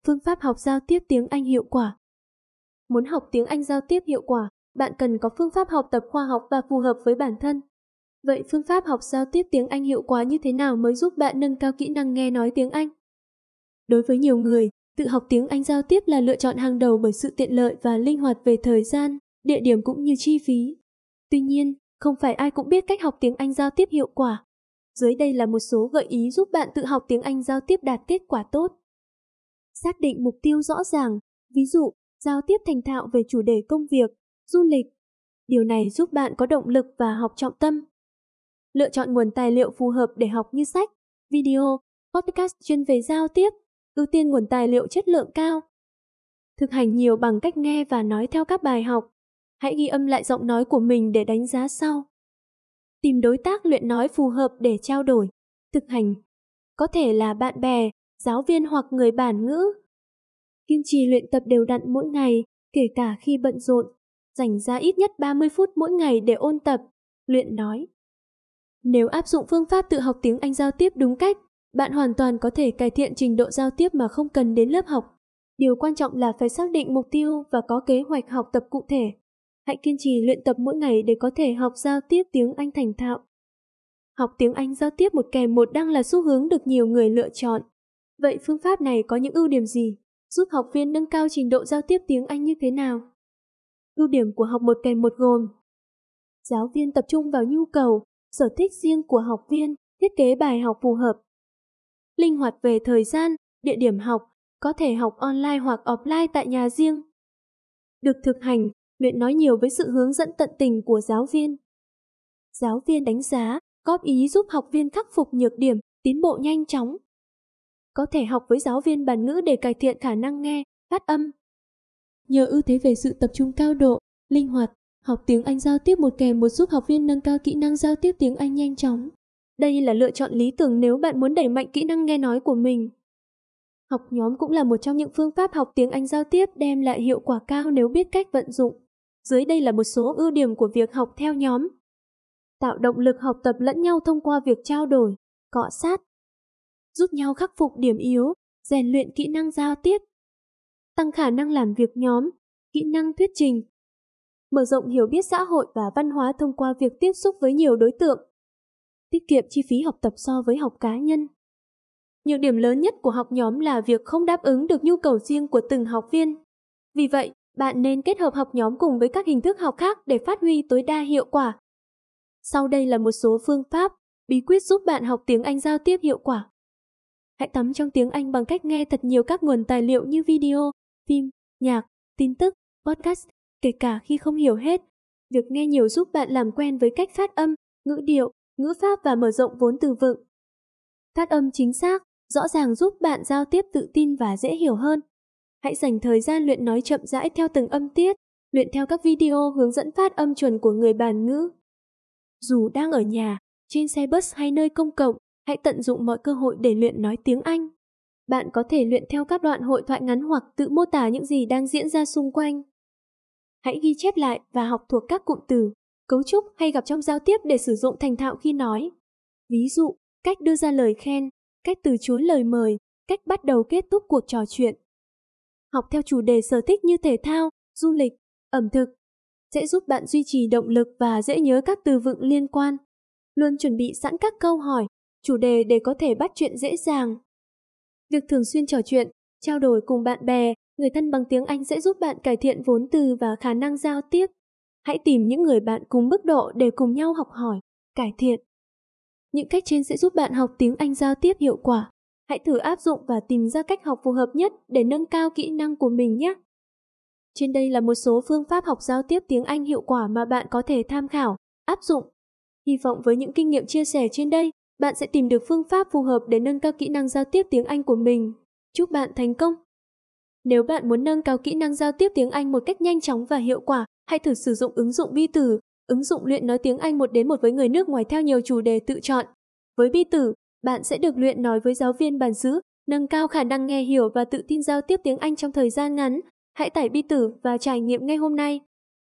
Phương pháp học giao tiếp tiếng Anh hiệu quả. Muốn học tiếng Anh giao tiếp hiệu quả, bạn cần có phương pháp học tập khoa học và phù hợp với bản thân. Vậy phương pháp học giao tiếp tiếng Anh hiệu quả như thế nào mới giúp bạn nâng cao kỹ năng nghe nói tiếng Anh? Đối với nhiều người, tự học tiếng Anh giao tiếp là lựa chọn hàng đầu bởi sự tiện lợi và linh hoạt về thời gian, địa điểm cũng như chi phí. Tuy nhiên, không phải ai cũng biết cách học tiếng Anh giao tiếp hiệu quả. Dưới đây là một số gợi ý giúp bạn tự học tiếng Anh giao tiếp đạt kết quả tốt. Xác định mục tiêu rõ ràng, ví dụ, giao tiếp thành thạo về chủ đề công việc, du lịch. Điều này giúp bạn có động lực và học trọng tâm. Lựa chọn nguồn tài liệu phù hợp để học như sách, video, podcast chuyên về giao tiếp, ưu tiên nguồn tài liệu chất lượng cao. Thực hành nhiều bằng cách nghe và nói theo các bài học. Hãy ghi âm lại giọng nói của mình để đánh giá sau. Tìm đối tác luyện nói phù hợp để trao đổi, thực hành. Có thể là bạn bè, giáo viên hoặc người bản ngữ. Kiên trì luyện tập đều đặn mỗi ngày, kể cả khi bận rộn. Dành ra ít nhất 30 phút mỗi ngày để ôn tập, luyện nói. Nếu áp dụng phương pháp tự học tiếng Anh giao tiếp đúng cách, bạn hoàn toàn có thể cải thiện trình độ giao tiếp mà không cần đến lớp học. Điều quan trọng là phải xác định mục tiêu và có kế hoạch học tập cụ thể. Hãy kiên trì luyện tập mỗi ngày để có thể học giao tiếp tiếng Anh thành thạo. Học tiếng Anh giao tiếp một kèm một đang là xu hướng được nhiều người lựa chọn. Vậy phương pháp này có những ưu điểm gì? Giúp học viên nâng cao trình độ giao tiếp tiếng Anh như thế nào? Ưu điểm của học một kèm một gồm: giáo viên tập trung vào nhu cầu, sở thích riêng của học viên, thiết kế bài học phù hợp. Linh hoạt về thời gian, địa điểm học, có thể học online hoặc offline tại nhà riêng. Được thực hành, luyện nói nhiều với sự hướng dẫn tận tình của giáo viên. Giáo viên đánh giá, góp ý giúp học viên khắc phục nhược điểm, tiến bộ nhanh chóng. Có thể học với giáo viên bản ngữ để cải thiện khả năng nghe, phát âm. Nhờ ưu thế về sự tập trung cao độ, linh hoạt, học tiếng Anh giao tiếp một kèm một giúp học viên nâng cao kỹ năng giao tiếp tiếng Anh nhanh chóng. Đây là lựa chọn lý tưởng nếu bạn muốn đẩy mạnh kỹ năng nghe nói của mình. Học nhóm cũng là một trong những phương pháp học tiếng Anh giao tiếp đem lại hiệu quả cao nếu biết cách vận dụng. Dưới đây là một số ưu điểm của việc học theo nhóm. Tạo động lực học tập lẫn nhau thông qua việc trao đổi, cọ sát. Giúp nhau khắc phục điểm yếu, rèn luyện kỹ năng giao tiếp. Tăng khả năng làm việc nhóm, kỹ năng thuyết trình. Mở rộng hiểu biết xã hội và văn hóa thông qua việc tiếp xúc với nhiều đối tượng. Tiết kiệm chi phí học tập so với học cá nhân. Nhược điểm lớn nhất của học nhóm là việc không đáp ứng được nhu cầu riêng của từng học viên. Vì vậy, bạn nên kết hợp học nhóm cùng với các hình thức học khác để phát huy tối đa hiệu quả. Sau đây là một số phương pháp, bí quyết giúp bạn học tiếng Anh giao tiếp hiệu quả. Hãy tắm trong tiếng Anh bằng cách nghe thật nhiều các nguồn tài liệu như video, phim, nhạc, tin tức, podcast, kể cả khi không hiểu hết. Việc nghe nhiều giúp bạn làm quen với cách phát âm, ngữ điệu, ngữ pháp và mở rộng vốn từ vựng. Phát âm chính xác, rõ ràng giúp bạn giao tiếp tự tin và dễ hiểu hơn. Hãy dành thời gian luyện nói chậm rãi theo từng âm tiết, luyện theo các video hướng dẫn phát âm chuẩn của người bản ngữ. Dù đang ở nhà, trên xe bus hay nơi công cộng, hãy tận dụng mọi cơ hội để luyện nói tiếng Anh. Bạn có thể luyện theo các đoạn hội thoại ngắn hoặc tự mô tả những gì đang diễn ra xung quanh. Hãy ghi chép lại và học thuộc các cụm từ, cấu trúc hay gặp trong giao tiếp để sử dụng thành thạo khi nói. Ví dụ, cách đưa ra lời khen, cách từ chối lời mời, cách bắt đầu kết thúc cuộc trò chuyện. Học theo chủ đề sở thích như thể thao, du lịch, ẩm thực sẽ giúp bạn duy trì động lực và dễ nhớ các từ vựng liên quan. Luôn chuẩn bị sẵn các câu hỏi, chủ đề để có thể bắt chuyện dễ dàng. Việc thường xuyên trò chuyện, trao đổi cùng bạn bè, người thân bằng tiếng Anh sẽ giúp bạn cải thiện vốn từ và khả năng giao tiếp. Hãy tìm những người bạn cùng mức độ để cùng nhau học hỏi, cải thiện. Những cách trên sẽ giúp bạn học tiếng Anh giao tiếp hiệu quả. Hãy thử áp dụng và tìm ra cách học phù hợp nhất để nâng cao kỹ năng của mình nhé. Trên đây là một số phương pháp học giao tiếp tiếng Anh hiệu quả mà bạn có thể tham khảo, áp dụng. Hy vọng với những kinh nghiệm chia sẻ trên đây, bạn sẽ tìm được phương pháp phù hợp để nâng cao kỹ năng giao tiếp tiếng Anh của mình. Chúc bạn thành công! Nếu bạn muốn nâng cao kỹ năng giao tiếp tiếng Anh một cách nhanh chóng và hiệu quả, hãy thử sử dụng ứng dụng Bi Từ, ứng dụng luyện nói tiếng Anh 1:1 với người nước ngoài theo nhiều chủ đề tự chọn. Với Bi Từ, bạn sẽ được luyện nói với giáo viên bản xứ, nâng cao khả năng nghe hiểu và tự tin giao tiếp tiếng Anh trong thời gian ngắn. Hãy tải Bi Từ và trải nghiệm ngay hôm nay.